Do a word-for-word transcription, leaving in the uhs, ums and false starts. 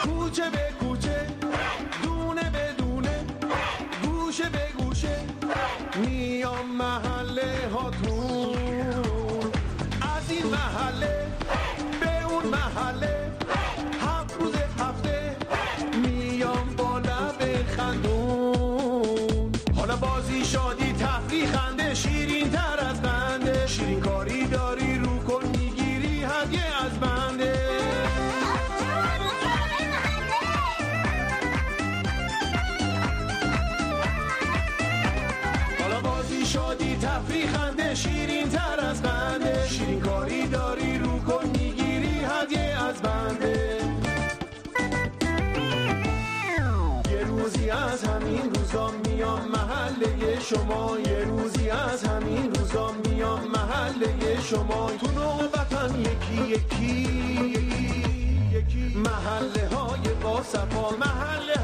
کوچه به کوچه، دونه به دونه، گوشه به گوشه، میام محله هاتون. از این محله به اون محله، هفت روز هفته میام با لب خندون. حالا بازی شادی تفریح خنده شیرین تر از بنده، شیرین کاری داری رو کن میگیری هدیه از بنده. حالا بازی شادی تفریح خنده شیرین تر از بنده، شیرین کاری داری رو کن میگیری هدیه از بنده. یه روزی از همین روزا میام محله شما، یه روزی از همین روزا میام محله شما. تو نوبتن یکی یکی یکی محله های با صفا، محله